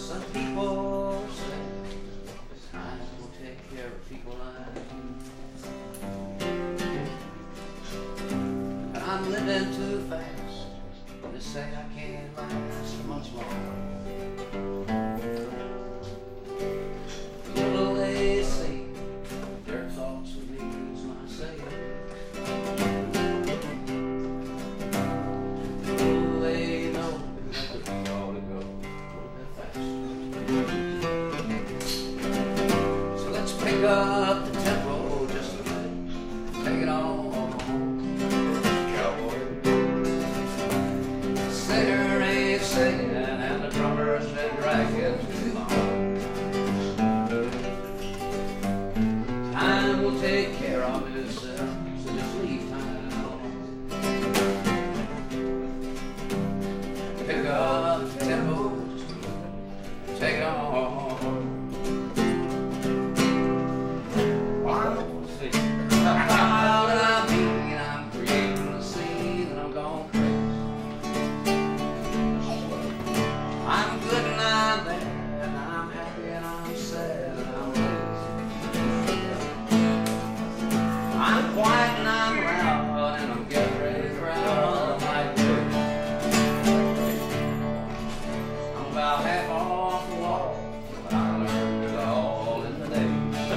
Some people say time will take care of people like you. I'm living too fast. They say I can't last much longer. Little they say their thoughts of me is my saying. Little they know that we ought to go a little bit faster. So let's pick up the tempo just a bit. Take it on. Singer ain't singing and the drummer's been dragging too long. Time will take care of itself, so just leave time alone. Pick up the tempo, just take it on. Wow, see how that I mean, I'm creating a scene and I'm gone crazy. I'm good and I'm bad, and I'm happy and I'm sad and I'm lazy. I'm quiet and I'm loud and I'm getting ready to crowd like this. I'm about half off the wall, but I learned it all in the day.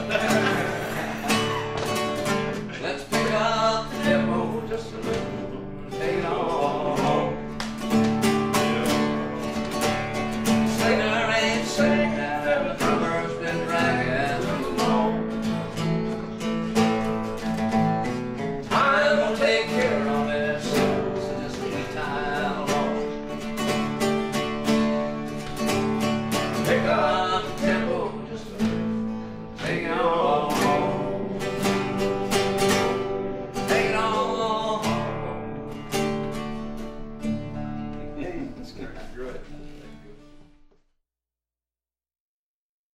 Let's pick up the tempo just a little, take it on. And the drummer's been dragging too long. Time will take care of it, so just leave time alone. Pick up the tempo, just take it on. Take it on. Hey, that's good.